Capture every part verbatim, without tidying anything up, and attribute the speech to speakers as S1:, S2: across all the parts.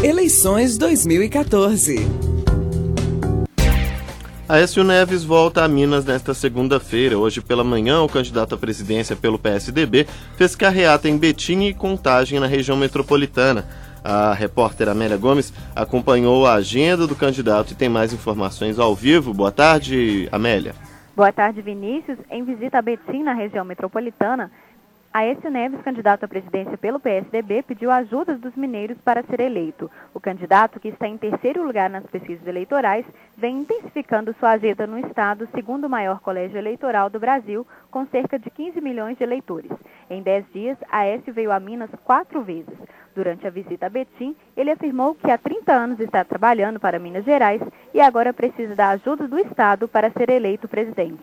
S1: Eleições dois mil e quatorze.
S2: Aécio Neves volta a Minas nesta segunda-feira. Hoje pela manhã, o candidato à presidência pelo P S D B fez carreata em Betim e Contagem, na região metropolitana. A repórter Amélia Gomes acompanhou a agenda do candidato e tem mais informações ao vivo. Boa tarde, Amélia.
S3: Boa tarde, Vinícius. Em visita a Betim, na região metropolitana, Aécio Neves, candidato à presidência pelo P S D B, pediu ajudas dos mineiros para ser eleito. O candidato, que está em terceiro lugar nas pesquisas eleitorais, vem intensificando sua agenda no estado, segundo o maior colégio eleitoral do Brasil, com cerca de quinze milhões de eleitores. Em dez dias, Aécio veio a Minas quatro vezes. Durante a visita a Betim, ele afirmou que há trinta anos está trabalhando para Minas Gerais e agora precisa da ajuda do estado para ser eleito presidente.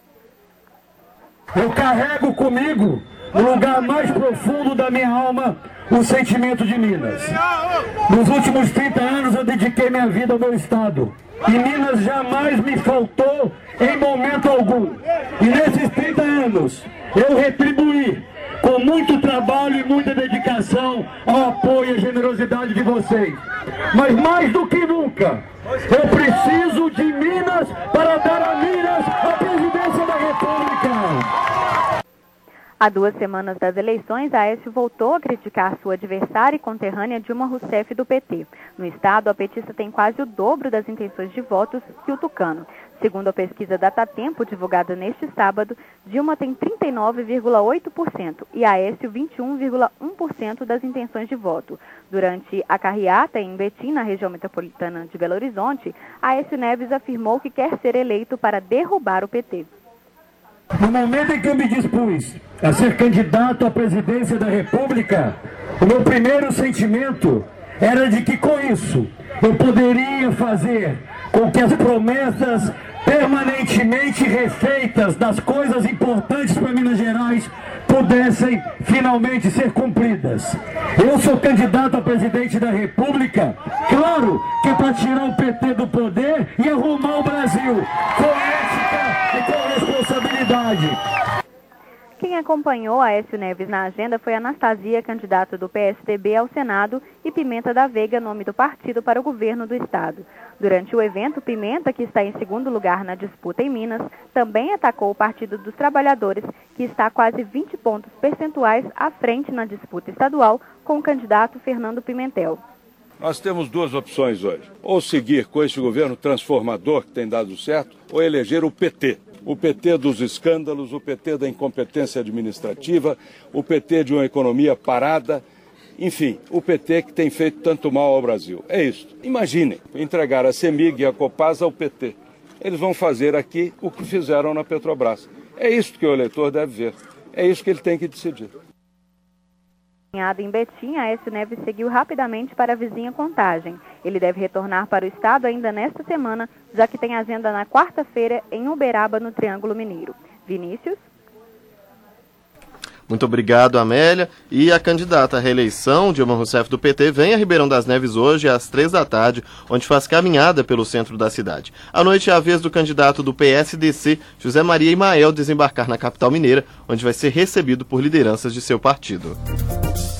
S4: Eu carrego comigo, no lugar mais profundo da minha alma, o sentimento de Minas. Nos últimos trinta anos eu dediquei minha vida ao meu estado. E Minas jamais me faltou em momento algum. E nesses trinta anos eu retribuí com muito trabalho e muita dedicação ao apoio e à generosidade de vocês. Mas mais do que nunca, eu preciso de Minas para dar a Minas a presidência da República.
S3: Há duas semanas das eleições, Aécio voltou a criticar sua adversária e conterrânea Dilma Rousseff do P T. No estado, a petista tem quase o dobro das intenções de votos que o tucano. Segundo a pesquisa Datatempo, divulgada neste sábado, Dilma tem trinta e nove vírgula oito por cento e Aécio vinte e um vírgula um por cento das intenções de voto. Durante a carreata em Betim, na região metropolitana de Belo Horizonte, Aécio Neves afirmou que quer ser eleito para derrubar o P T.
S4: No momento em que eu me dispus a ser candidato à presidência da República, o meu primeiro sentimento era de que com isso eu poderia fazer com que as promessas permanentemente refeitas das coisas importantes para Minas Gerais pudessem finalmente ser cumpridas. Eu sou candidato a presidente da República, claro que é para tirar o P T do poder e arrumar o Brasil com ética e com responsabilidade.
S3: Quem acompanhou Aécio Neves na agenda foi Anastasia, candidata do P S D B ao Senado, e Pimenta da Veiga, nome do partido para o governo do estado. Durante o evento, Pimenta, que está em segundo lugar na disputa em Minas, também atacou o Partido dos Trabalhadores, que está quase vinte pontos percentuais à frente na disputa estadual, com o candidato Fernando Pimentel.
S5: Nós temos duas opções hoje: ou seguir com este governo transformador que tem dado certo, ou eleger o P T. O P T dos escândalos, o P T da incompetência administrativa, o P T de uma economia parada, enfim, o P T que tem feito tanto mal ao Brasil. É isso. Imaginem, entregar a CEMIG e a Copasa ao P T. Eles vão fazer aqui o que fizeram na Petrobras. É isso que o eleitor deve ver. É isso que ele tem que decidir.
S3: Em Betim, Aécio Neves seguiu rapidamente para a vizinha Contagem. Ele deve retornar para o estado ainda nesta semana, já que tem agenda na quarta-feira em Uberaba, no Triângulo Mineiro. Vinícius?
S2: Muito obrigado, Amélia. E a candidata à reeleição, Dilma Rousseff do P T, vem a Ribeirão das Neves hoje às três da tarde, onde faz caminhada pelo centro da cidade. À noite é a vez do candidato do P S D C, José Maria Imael, desembarcar na capital mineira, onde vai ser recebido por lideranças de seu partido.